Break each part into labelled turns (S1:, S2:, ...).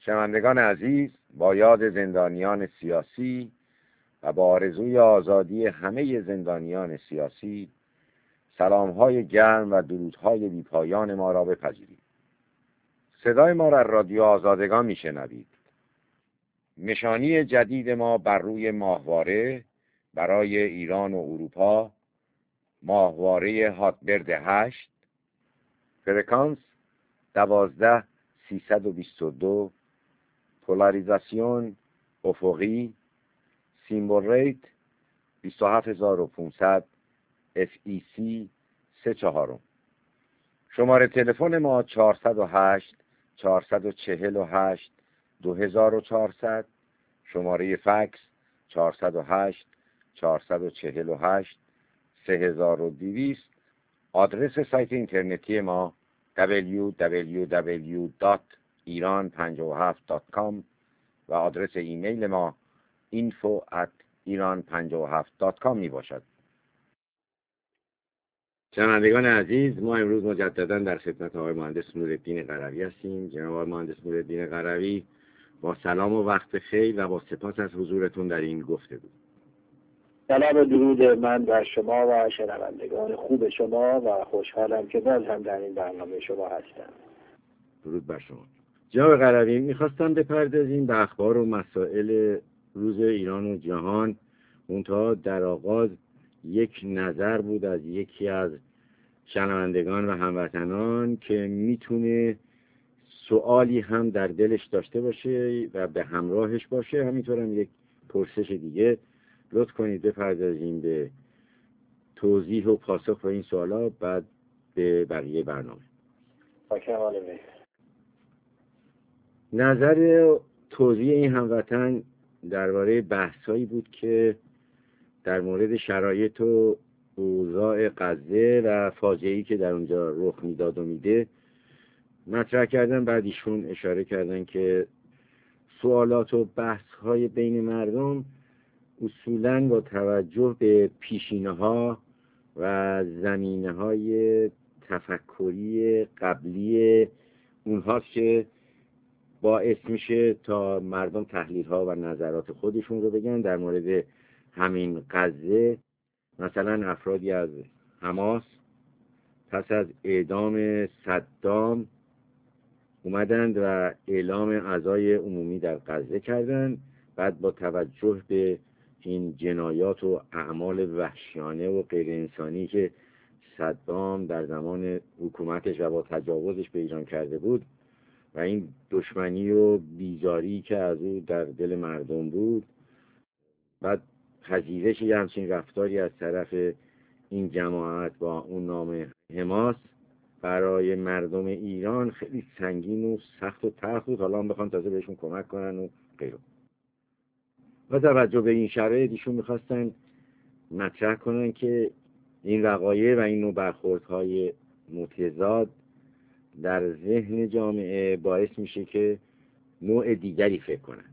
S1: شنوندگان عزیز، با یاد زندانیان سیاسی و با آرزوی آزادی همه زندانیان سیاسی، سلام‌های گرم و درودهای بی‌پایان ما را بپذیرید. صدای ما را رادیو آزادگان میشنوید. نشانی جدید ما بر روی ماهواره برای ایران و اروپا، ماهواره هاتبرد 8، فرکانس 12322، پولاریزاسیون افقی، سیمبل ریت 27500، FEC 34. شماره تلفن ما 408 448 2400، شماره فکس 408 448 3200. آدرس سایت اینترنتی ما www.iran57.com و آدرس ایمیل ما info@iran57.com می باشد. شنوندگان عزیز، ما امروز مجددا در خدمت آقای مهندس نورالدین قروی هستیم. جناب آقای مهندس نورالدین قروی، با سلام و وقت خیر و با سپاس از حضورتون در این گفتگو.
S2: سلام و درود من بر شما و شنوندگان خوب شما و خوشحالم که باز هم در این برنامه شما هستم.
S1: درود بر شما. جناب قروی، میخواستم بپردازیم به اخبار و مسائل روز ایران و جهان. منتها در آغاز یک نظر بود از یکی از شنوندگان و هموطنان که میتونه سوالی هم در دلش داشته باشه و به همراهش باشه. همینطورم یک پرسش دیگه. لطف کنید بپردازیم به توضیح و پاسخ به این سوالا، بعد به بقیه برنامه. نظر توضیح این هموطن درباره بحثایی بود که در مورد شرایط و اوضاع غزه و فاجعه‌ای که در اونجا رخ میداد و میده مطرح کردن. بعد ایشون اشاره کردن که سوالات و بحث‌های بین مردم اصولاً با توجه به پیشینه‌ها و زمینه‌های تفکری قبلی اونهاست که باعث میشه تا مردم تحلیل‌ها و نظرات خودشون رو بگن در مورد همین غزه. مثلا افرادی از حماس پس از اعدام صدام اومدند و اعلام عزای عمومی در غزه کردند. بعد با توجه به این جنایات و اعمال وحشیانه و غیر انسانی که صدام در زمان حکومتش و با تجاوزش به ایران کرده بود و این دشمنی و بیزاری که از او در دل مردم بود، بعد پذیرش یه همچین رفتاری از طرف این جماعت با اون نام حماس برای مردم ایران خیلی سنگین و سخت و تلخ بود. حالا هم بخوان تازه بهشون کمک کنن و غیره. و توجه به این شرایط ایشون میخواستن مطرح کنن که این وقایع و این نوع برخوردهای متضاد در ذهن جامعه باعث میشه که نوع دیگری فکر کنن.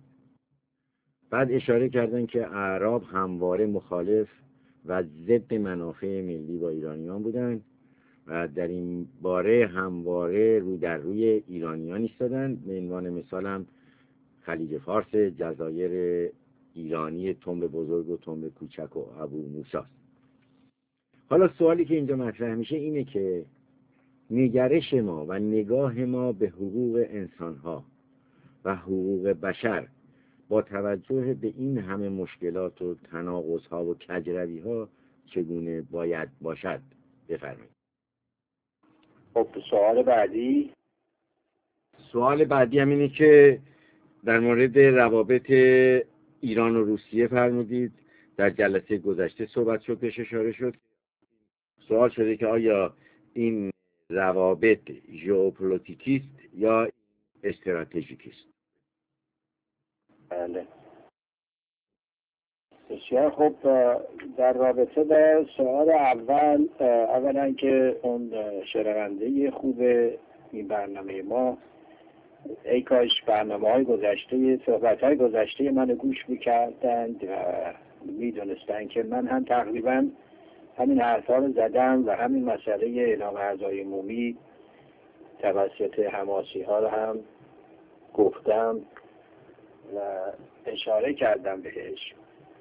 S1: بعد اشاره کردن که اعراب همواره مخالف و ضد منافع ملی با ایرانیان بودن و در این باره همواره رو در روی ایرانیان ایستادن. به عنوان مثال هم خلیج فارس، جزایر ایرانی تنب بزرگ و تنب کوچک و ابو موسی. حالا سوالی که اینجا مطرح میشه اینه که نگرش ما و نگاه ما به حقوق انسانها و حقوق بشر با توجه به این همه مشکلات و تناقض‌ها و کجروی‌ها چگونه باید باشد؟ بفرمایید.
S2: خب سوال
S1: بعدی هم اینه که در مورد روابط ایران و روسیه فرمودید. در جلسه گذشته صحبت شد، بهش اشاره شد. سوال شده که آیا این روابط ژئوپلیتیکی است یا استراتژیکی است؟
S2: بله، بسیار خوب. در رابطه با سوال اول، اولا که اون شنونده خوب این برنامه ما، ای کاش برنامه‌های گذشته، صحبت‌های گذشته من گوش می‌کردند و می‌دونستند که من هم تقریباً همین حرفا رو زدم و همین مسئله اعلام عزای عمومی توسط حماسی‌ها رو هم گفتم و اشاره کردم بهش.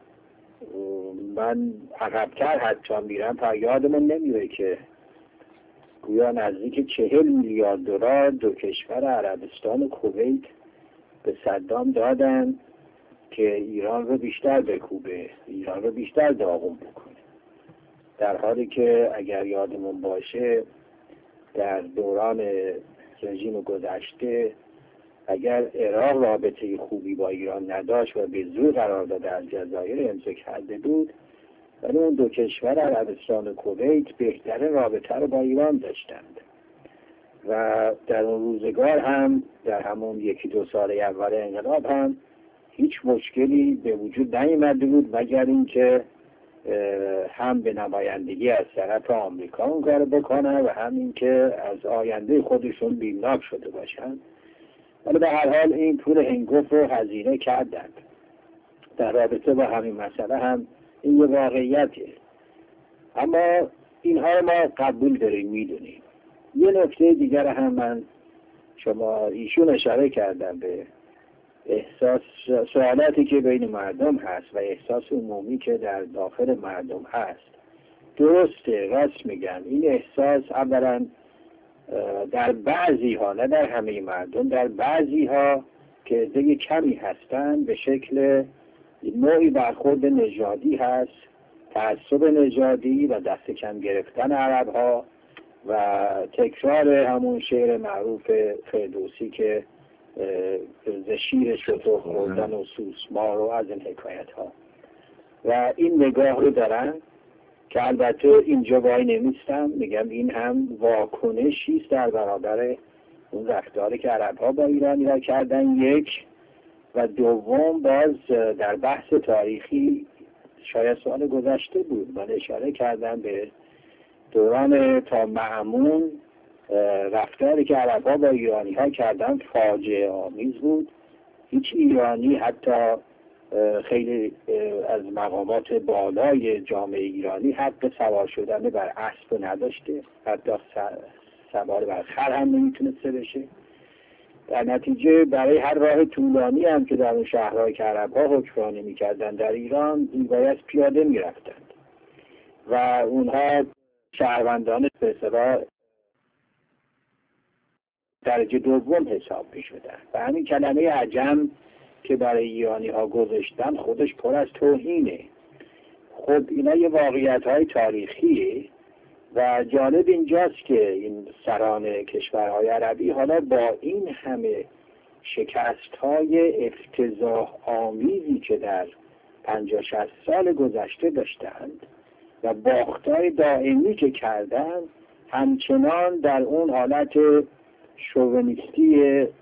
S2: من عقب‌تر حتی میرم تا یادمون نمیره که گویا نزدیک 40 میلیارد دلار دو کشور عربستان و کویت به صدام دادن که ایران رو بیشتر بکوبه، ایران رو بیشتر داغون بکنه، در حالی که اگر یادمون باشه در دوران رژیم گذشته اگر عراق رابطه خوبی با ایران نداشت و به زور قرارداد الجزایر امضا کرده بود، ولی اون دو کشور عربستان و کویت بهترین رابطه رو با ایران داشتند و در اون روزگار هم در همون 1-2 سال اول انقلاب هم هیچ مشکلی به وجود نیامده بود مگر اینکه هم به نمایندگی از طرف آمریکا اون کار بکنن و هم اینکه از آینده خودشون بیمناک شده باشن. ولی به هر حال این پول هنگفت رو هزینه کردند. در رابطه با همین مسئله هم این یه واقعیته، اما اینها رو ما قبول داریم، میدونیم. یه نکته دیگر هم من شما ایشون اشاره کردم به احساس سوالاتی که بین مردم هست و احساس عمومی که در داخل مردم هست. درسته، راست میگن. این احساس اولا در بعضی ها، نه در همه مردم، در بعضی ها که عده کمی هستن به شکل نوعی برخورد نژادی هست، تعصب نژادی و دست کم گرفتن عرب ها و تکرار همون شعر معروف فردوسی که ز شیر شتر خوردن و سوسمار و از این حکایت ها و این نگاه رو دارن که البته اینجا وای نمیستم، میگم این هم واکنشی است در برابر اون رفتاری که عرب ها با ایرانی ها کردن، یک، و دوم باز در بحث تاریخی شاید سال گذشته بود من اشاره کردم به دوران تا مأمون رفتاری که عرب ها با ایرانی ها کردن فاجعه آمیز بود. هیچ ایرانی حتی خیلی از مقامات بالای جامعه ایرانی حق سوار شدن بر اسب نداشته، حتی سوار بر خر هم نمیتونسته بشه. در نتیجه برای هر راه طولانی هم که در اون شهرهای که عرب‌ها حکمرانی میکردن در ایران باید پیاده میرفتند و اونها شهروندان به اصطلاح درجه دوم حساب میشدن و همین کلمه عجم که برای ایرانی ها گذاشتن خودش پر از توهینه. خب اینا یه واقعیت های تاریخیه و جالب اینجاست که این سران کشورهای عربی حالا با این همه شکست های افتضاح آمیزی که در 50-60 سال گذشته داشتند و باختای دائمی که کردند همچنان در اون حالت شوونیستی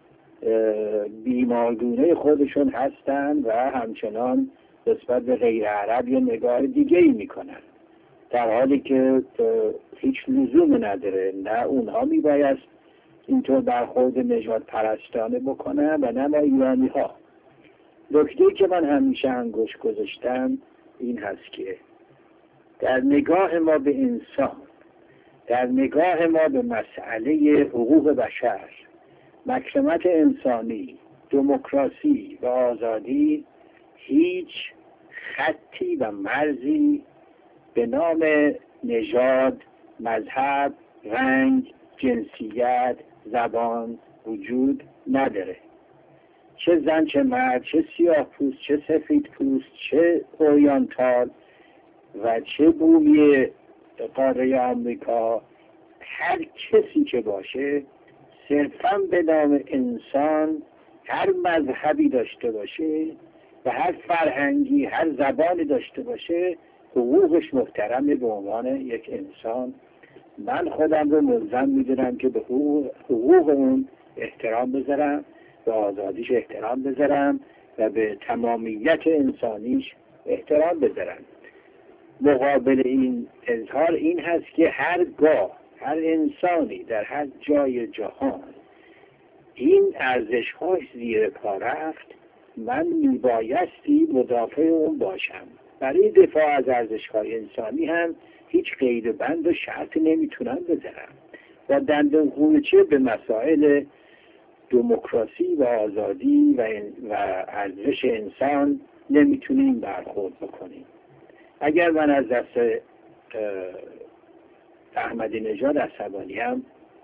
S2: بیمارگونه خودشون هستند و همچنان نسبت به غیر عرب یه نگاه دیگه ای میکنن، در حالی که هیچ لزوم نداره. نه اونها میبایست اینطور برخورد نژاد پرستانه بکنن و نه ما ایرانی ها. نکته‌ای که من همیشه انگوش گذاشتم این هست که در نگاه ما به انسان، در نگاه ما به مسئله حقوق بشر، مکرمت انسانی، دموکراسی و آزادی هیچ خطی و مرزی به نام نژاد، مذهب، رنگ، جنسیت، زبان وجود نداره. چه زن چه مرد، چه سیاه پوست چه سفید پوست، چه اورینتال و چه بومی قاره آمریکا، هر کسی که باشه صرفاً به نام انسان هر مذهبی داشته باشه و هر فرهنگی، هر زبانی داشته باشه حقوقش محترمه به عنوان یک انسان. من خودم رو ملزم میدونم که به حقوق اون احترام بذارم، به آزادیش احترام بذارم و به تمامیت انسانیش احترام بذارم. مقابل این اظهار این هست که هرگاه هر انسانی در هر جای جهان این ارزش‌هاش زیر پا رفت، من میبایستی مدافع اون باشم. برای دفاع از ارزش‌های انسانی هم هیچ قید و بند و شرط نمیتونم بذارم و دندان قوچه به مسائل دموکراسی و آزادی و ارزش انسان نمیتونیم برخورد بکنیم. اگر من از دست احمدی نژاد عصبانیم،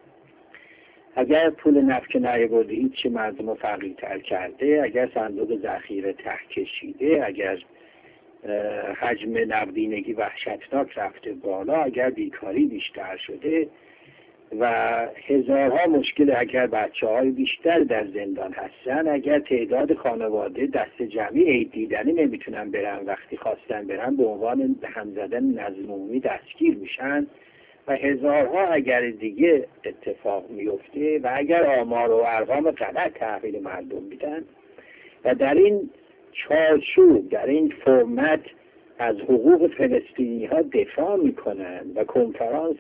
S2: اگر پول نفت که نیاورده هیچ مردم رو فقیرتر کرده، اگر صندوق ذخیره ته کشیده، اگر حجم نقدینگی وحشتناک رفته بالا، اگر بیکاری بیشتر شده و هزارها مشکل، اگر بچه‌های بیشتر در زندان هستن، اگر تعداد خانواده دست جمعی عید دیدنی نمیتونن برن، وقتی خواستن برن به عنوان هم زدن نظم عمومی دستگیر میشن و هزارها اگر دیگه اتفاق میفته و اگر آمار و ارقام غلط تحویل مردم میدن و در این چارچوب، در این فرمت از حقوق فلسطینی ها دفاع میکنن و کنفرانس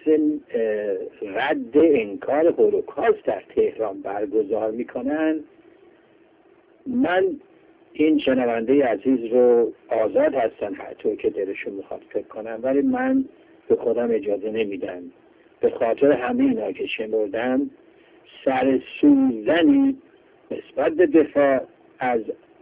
S2: رد انکار هولوکاست در تهران برگزار میکنن، من این شنونده عزیز رو آزاد هستن هر طور که دلشون میخواد فکر کنم، ولی من به خودم اجازه نمیدم به خاطر همه اینا که شمردم سر سوزنی نسبت به دفاع از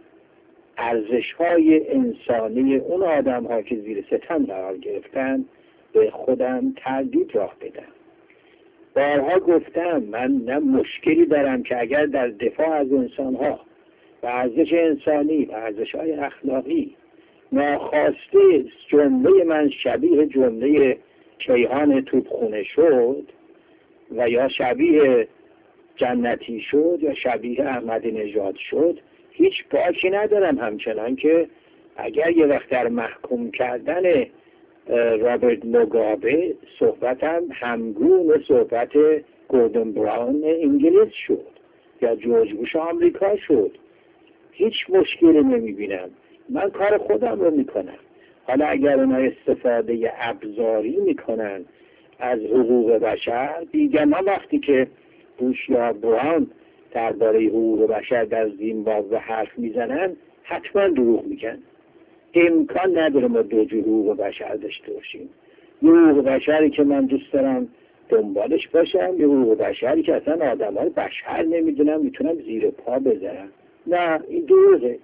S2: ارزش‌های انسانی اون آدم‌ها که زیر ستم قرار گرفتن به خودم تردید راه بدم. بارها گفتم من نه مشکلی دارم که اگر در دفاع از انسان‌ها و ارزش انسانی و ارزش‌های اخلاقی ناخواسته جمله من شبیه جمله کیهان توپخونه شد و یا شبیه جنتی شد یا شبیه احمدی نژاد شد، هیچ باکی ندارم. همچنان که اگر یه وقت در محکوم کردن رابرت موگابه صحبتم همگون صحبت گوردون براون انگلیس شد یا جورج بوش آمریکا شد، هیچ مشکلی نمیبینم. من کار خودم رو میکنم. حالا اگر اونا استفاده ابزاری میکنن از حقوق بشر، دیگه ما وقتی که بوش یا براون درباره حقوق بشر در زیمبابوه حرف میزنن حتما دروغ میگن. امکان نداره ما دو جور حقوق بشر داشته باشیم. یه حقوق بشری که من دوست دارم دنبالش باشم، یه حقوق بشری که اصلا آدم‌های بشر نمیدونم میتونم زیر پا بذارم. نه، این دروغه.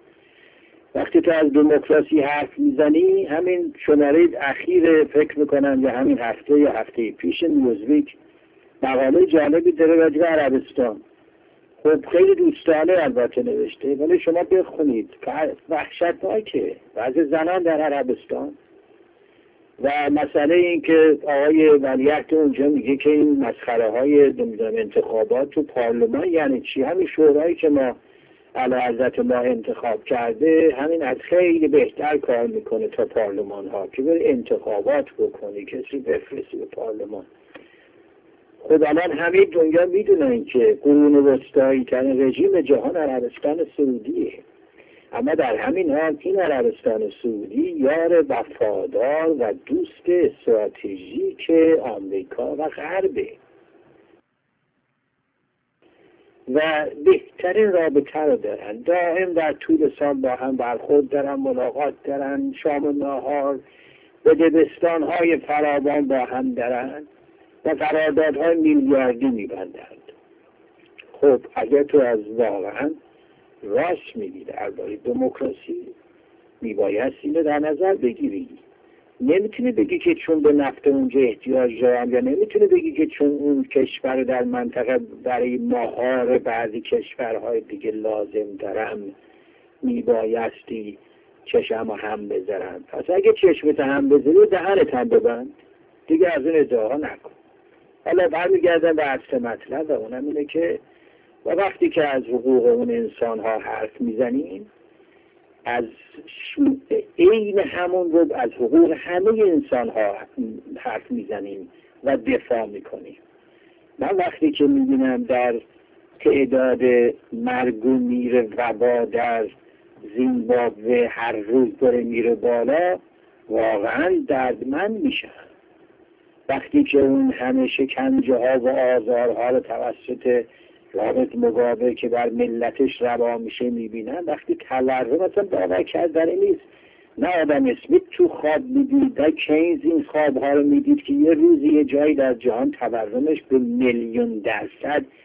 S2: وقتی تو از دموکراسی حرف میزنی، همین شماره اخیر فکر میکنم یا همین هفته یا هفته پیش نیوزویک مقاله جالبی داره راجع به عربستان. خب خیلی دوستانه البته نوشته، ولی شما بخونید که وحشتناکه وضع زنان در عربستان و مسئله این که آقای ولیعهد اونجا میگه که این مسخره های انتخابات تو پارلمان یعنی چی؟ همین شورایی که ما اعلیحضرت ما انتخاب کرده همین از خیلی بهتر کار میکنه تا پارلمان ها که بره انتخابات بکنی کسی بفرستی به پارلمان. خب الان همه دنیا میدونن که قرون وسطایی ترین رژیم جهان عربستان سعودیه، اما در همین حال این عربستان سعودی یار وفادار و دوست استراتژیک آمریکا و غربه و بهترین رابطه رو دارن، دائم در طول سال با هم برخورد دارن، ملاقات دارن، شام و ناهار و دبستان‌های فراوان با هم دارن و قراردادهای میلیاردی میبندند. خب اگر تو از واقعا راست میگی درباره دموکراسی میباید اینو در نظر بگیری. نمیتونی بگی که چون به نفت اونجا احتیاج دارم، یا نمیتونی بگی که چون اون کشور در منطقه برای مهار بعضی کشورهای دیگه لازم دارم میبایستی چشم هم بذارم. پس اگه چشمت هم بذاری دهنت هم ببند دیگه، از این ادعاها نکن. حالا برمیگردم به اصل مطلب و اونم اینه که و وقتی که از حقوق اون انسان ها حرف میزنیم، از عین همون رو از حقوق همه انسان ها حرف میزنیم و دفاع میکنیم. من وقتی که میبینم در تعداد مرگ و میر وبا در زیمبابوه هر روز داره میره بالا، واقعا دردمند میشم. وقتی که اون همه شکنجه ها و آزارها رو توسط رابرت موگابه که بر ملتش روا میشه میبینن، وقتی تورم اصلا باور کردنی نیست. نه آدم اسمیت تو خواب میدید، نه کینز این خوابها رو میدید که یه روزی یه جایی در جهان تورمش به 1,000,000%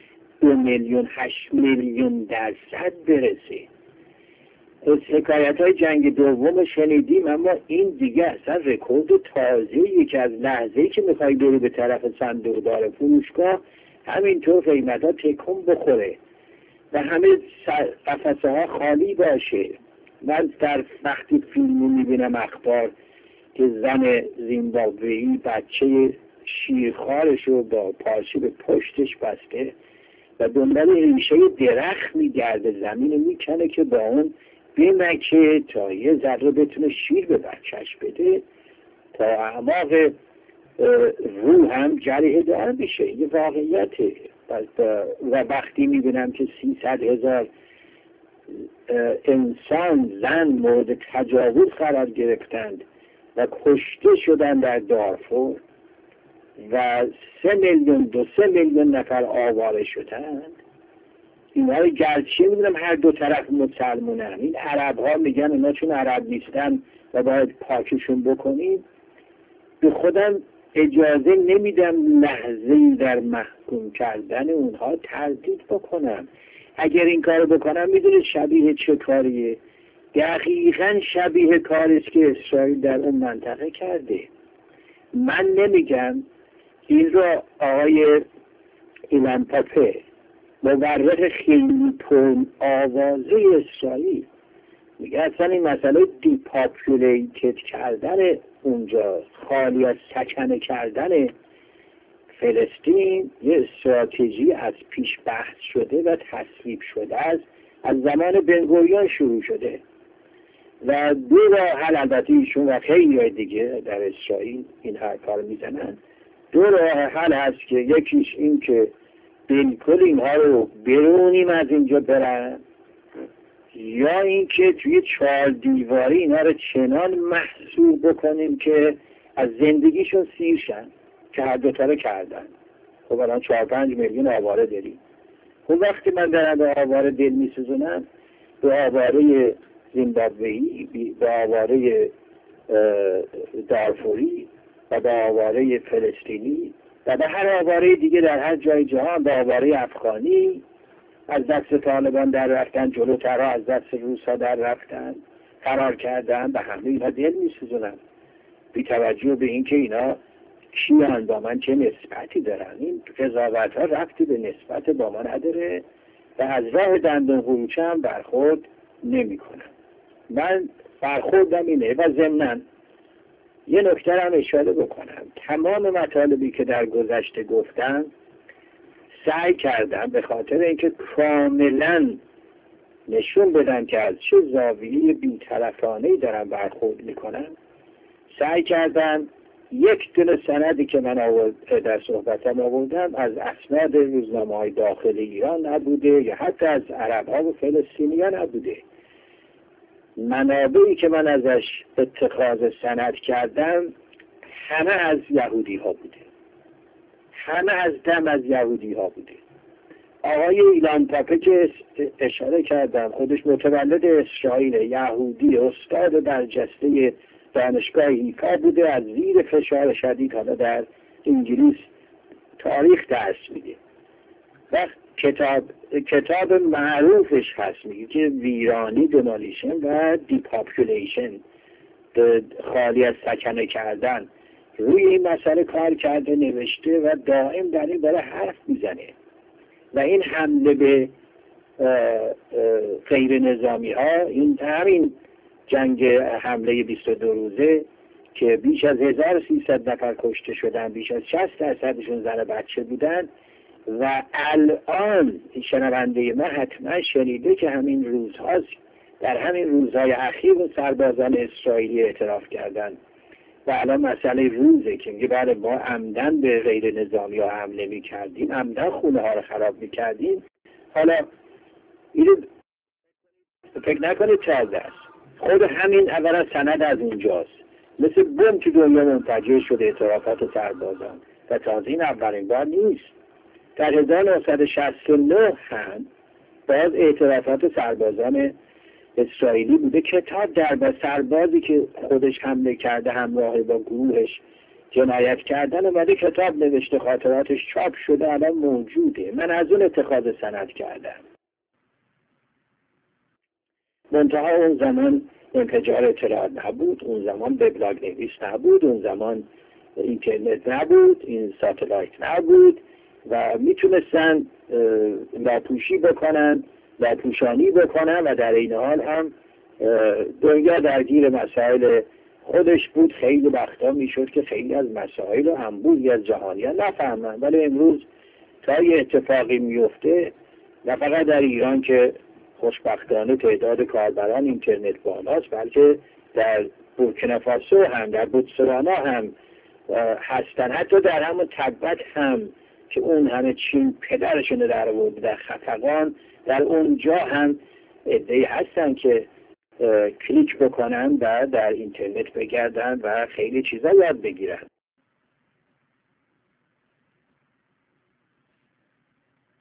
S2: 2 میلیون 8 میلیون درصد برسه. از حکایت های جنگ دوم شنیدیم، اما این دیگه اصلا رکورد تازه‌ای که از لحظه‌ای که میخوای بری به طرف صندوقدار فروشگاه همینطور قیمت ها تکون بخوره و همه قفسه ها خالی باشه. من در وقتی فیلمو میبینم اخبار که زن زیمبابویی بچه شیرخوارش رو با پارچه به پشتش بسته و دنبال ریشه درخت میگرده، زمین رو میکنه که با اون بمکه تا یه ذره بتونه شیر به بچهش بده، تا اعماق روح هم جریه دار میشه. یه واقعیته. و وقتی میبینم که 300,000 انسان زن مورد تجاوز قرار گرفتند و کشته شدن در دارفور و 3 میلیون 2-3 میلیون نفر آواره شدند، اینا رو گرچه میدونم هر دو طرف مسلمونن، این عرب ها میگن اونا چون عرب نیستن و باید پاکشون بکنیم، به خودم اجازه نمیدم لحظه‌ای در محکوم کردن اونها تردید بکنم. اگر این کارو بکنم میدونید شبیه چه کاریه؟ دقیقاً شبیه کاریست که اسرائیل در اون منطقه کرده. من نمیگم، این را آقای ایلان پاپه مورخ خیلی تون آوازه اسرائیل میگه اصلا این مسئله دیپاپولیتد کردن اونجا، خالی از سکنه کردن فلسطین، یه استراتژی از پیش بحث شده و تصویب شده است، از زمان بن‌گوریون شروع شده و دو راه حل، البته ایشون و خیلی دیگه در اسرائیل این هر کار میزنن، دو راه حل هست که یکیش این که بالکل اینها رو برونیم از اینجا برن، یا اینکه توی 4 دیواری اینها رو چنان محصور بکنیم که از زندگیشون سیر شن، که هر دوتا رو کردن. خب الان 4-5 میلیون آواره داریم. خب وقتی من دارم به آواره دل میسوزونم، به آواره زیمبابویی، به آواره دارفوری و به آواره فلسطینی و به هر آواره دیگه در هر جای جهان، به آواره افغانی از دست طالبان در رفتن، جلوترها از دست روسا در رفتن، قرار کردن، به همه اینا دل میسوزونم، بی توجه به اینکه اینا کیان، با من چه نسبتی دارن. این قضاوت ها ربطی به نسبت با من نداره و از راه دندون قروچه هم برخورد نمی کنم. من برخوردم اینه. و ضمناً یه نکته هم اشاره بکنم، تمام مطالبی که در گذشته گفتم سعی کردم به خاطر اینکه کاملا نشون بدن که از چه زاویه بی‌طرفانه‌ای دارم برخورد میکنم، سعی کردم یک دونه سندی که من در صحبتم آوردم از اسناد روزنامه‌های داخل ایران نبوده یا حتی از عرب‌ها و فلسطینیان نبوده. منابعی که من ازش اتخاذ سند کردم همه از یهودی ها بوده، همه از دم از یهودی ها بوده. آقای ایلان پاپه که اشاره کردم، خودش متولد اسرائیل، یهودی، استاد برجسته دانشگاه هیفا بوده، از زیر فشار شدید حالا در انگلیس تاریخ درس میده و کتاب معروفش هست، میگه که ویرانی، دمالیشن و دیپاپولیشن، خالی از سکنه کردن، روی این مسئله کار کرده، نوشته و دائم در این باره حرف میزنه. و این حمله به غیر نظامی ها، این همین جنگ حمله 22 روزه که بیش از 1300 نفر کشته شدن، بیش از 60% زن بچه بودن، و الان شنونده ما حتما شنیده که همین روزهاست، در همین روزهای اخیر سربازان اسرائیلی اعتراف کردن و الان مسئله روزه که میگه بله ما عمدن به غیر نظامی ها حمله میکردیم، عمدن خونه ها رو خراب میکردیم. حالا اینو فکر نکنید تازه است، خود همین اولا سند از اونجاست، مثل بم که دنیا منفجر شده اعترافات سربازان و تازه این اولین بار نیست. در 1969 هم باز اعترافات سربازان اسرائیلی بوده، کتاب در با سربازی که خودش حمله کرده همراه با گروهش جنایت کردن اومده کتاب نوشته، خاطراتش چاپ شده، الان موجوده. من از اون اتخاذ سند کردم. منتها اون زمان انفجار اطلاعات نبود، اون زمان وبلاگ نویس نبود، اون زمان اینترنت نبود، این ساتلایت نبود و میتونستن لاپوشی بکنن، لاپوشانی بکنن و در این حال هم دنیا درگیر مسائل خودش بود. خیلی وقتا میشد که خیلی از مسائل و انبوهی از جهانیان نفهمن، ولی امروز تا یه اتفاقی میفته، نه فقط در ایران که خوشبختانه تعداد کاربران اینترنت بالاست، بلکه در بورکینافاسو هم، در بوتسوانا هم هستن، حتی در همون تبت هم که اون همه چین پدرشون در آورده، در خفقان، در اونجا هم عده‌ای هستن که کلیک بکنن و در اینترنت بگردن و خیلی چیزا یاد بگیرن.